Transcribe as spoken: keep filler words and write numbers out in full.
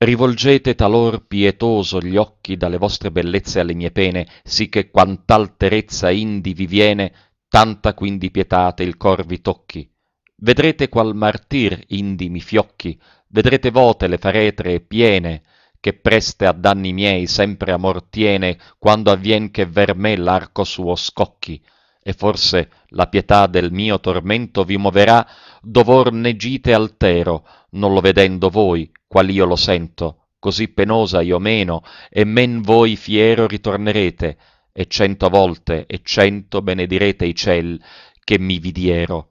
Rivolgete talor pietoso gli occhi dalle vostre bellezze alle mie pene, sì che quant'alterezza indi vi viene, tanta quindi pietate il cor vi tocchi. Vedrete qual martir indi mi fiocchi, vedrete vote le faretre piene, che preste a danni miei sempre amor tiene, quando avvien che ver me l'arco suo scocchi. E forse la pietà del mio tormento vi moverà, dov'or ne gite altero, non lo vedendo voi, qual io lo sento, così penosa io meno, e men voi fiero ritornerete, e cento volte e cento benedirete i ciel che mi vidiero,